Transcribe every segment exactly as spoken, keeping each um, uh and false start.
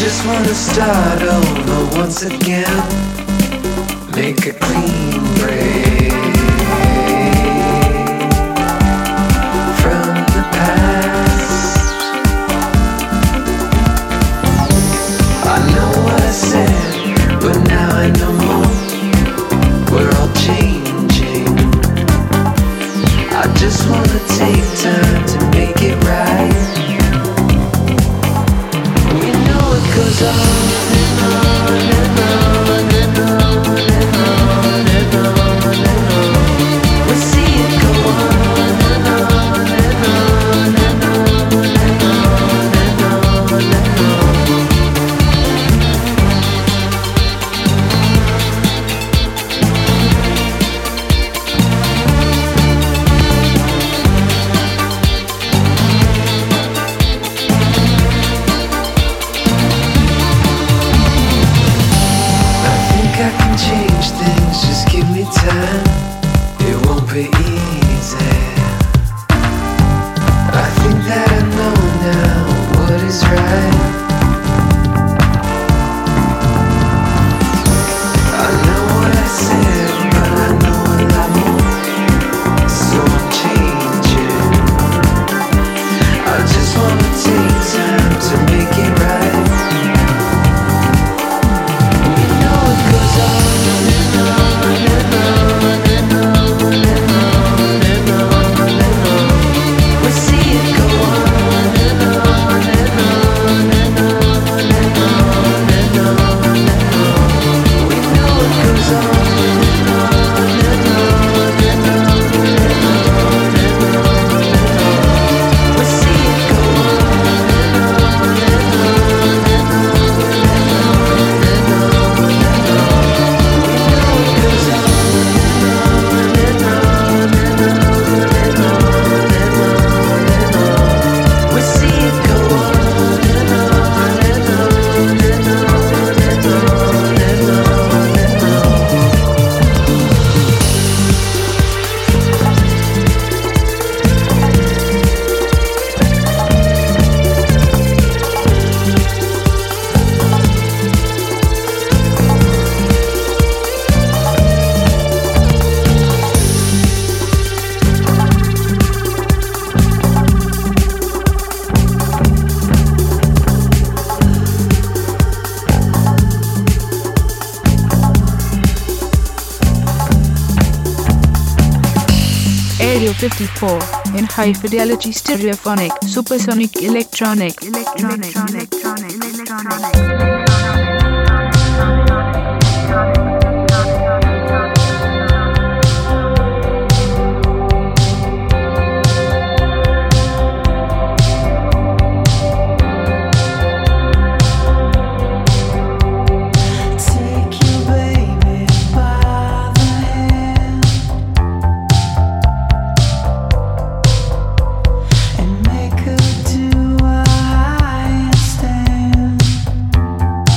just wanna start over once again. Make a clean break from the past. I know what I said, but now I know more. We're all changing. I just wanna take time to make it right. We know it goes on and on and on and on and on and on and on. We see it go on and on and on and on and on and on and on. I can change things, just give me time. It won't be easy. I think that I know now what is right. I know what I said, but I know a lot more. So I'm changing. I just wanna take time to make it right. Goes on and on and on and on and on and on and on. We see it go on and on and on and on and on and on and on. We know it goes on and on and on and on and on and on and on. We see it go on and on and on and on and on and on and on. fifty-four in high fidelity stereophonic supersonic electronic electronic electronic electronic Make her do a handstand.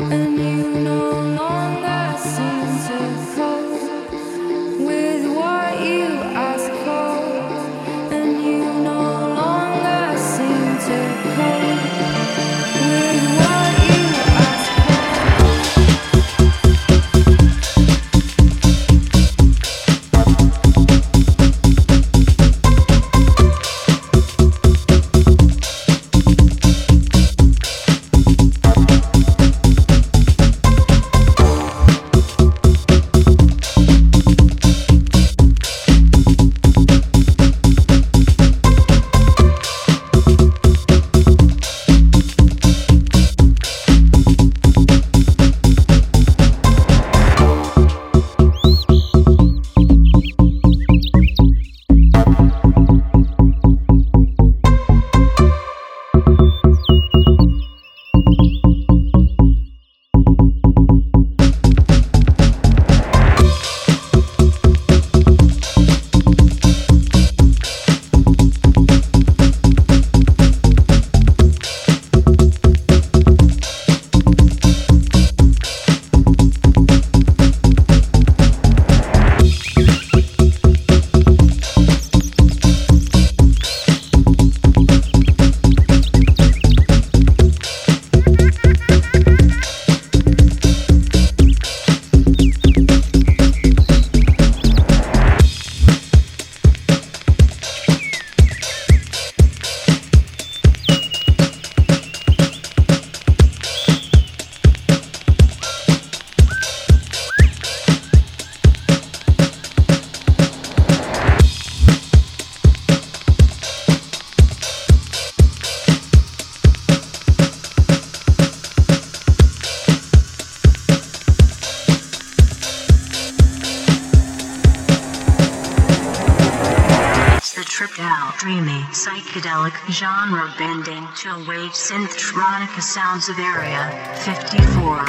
dreamy, psychedelic, genre-bending, chill-wave synth-tronica sounds of Area fifty-four.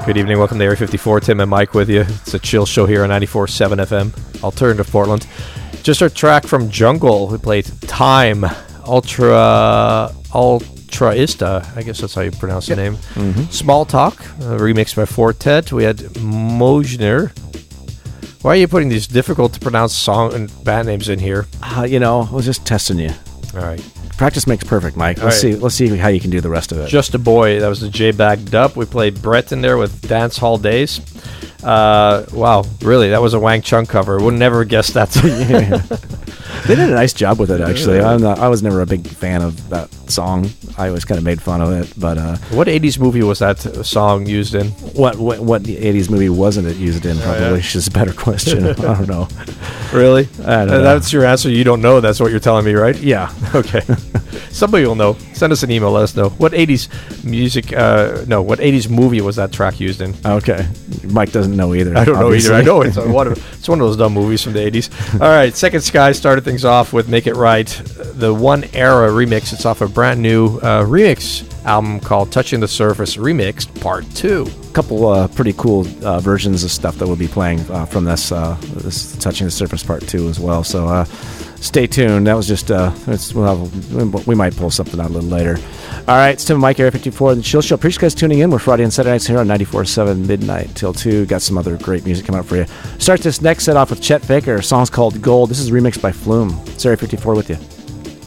Good evening. Welcome to Area fifty-four. Tim and Mike with you. It's a chill show here on ninety-four point seven F M, Alternative Portland. Just our track from Jungle. We played Time, Ultra, Ultraista. I guess that's how you pronounce the name. Mm-hmm. Small Talk, uh, remixed by Fortet. We had Mojner. Why are you putting these difficult to pronounce song and band names in here? Uh, you know, I was just testing you. All right. Practice makes perfect, Mike. Let's right. see. Let's see how you can do the rest of it. Just a Boy. That was the J-Bag Dub. We played Brett in there with Dance Hall Days. Uh, wow, really? That was a Wang Chung cover. Would never guess that. Yeah. They did a nice job with it, actually. I'm not, I was never a big fan of that song. I always kind of made fun of it. But uh, what eighties movie was that song used in? What what, what eighties movie wasn't it used in? Probably. Oh, yeah. Which is a better question. I don't know. Really? I don't uh, know. That's your answer. You don't know. That's what you're telling me, right? Yeah. Okay. Somebody will know. Send us an email. Let us know. What eighties music, uh, no, what eighties movie was that track used in? Okay. Mike doesn't know either. I don't obviously. know either. I know it's one, of, it's one of those dumb movies from the eighties. All right. Second Sky started things off with Make It Right. The One Era remix. It's off a brand new uh, remix album called Touching the Surface Remixed Part two. A couple uh, pretty cool uh, versions of stuff that we'll be playing uh, from this, uh, this Touching the Surface Part two as well. So uh, stay tuned. That was just, uh, it's, we'll have, we might pull something out a little later. All right, it's Tim and Mike, Area fifty-four, and the Chill Show. Appreciate you guys tuning in. We're Friday and Saturday nights here on ninety-four point seven midnight till two. Got some other great music coming up for you. Start this next set off with Chet Faker. A song's called Gold. This is remixed by Flume. It's Area fifty-four with you.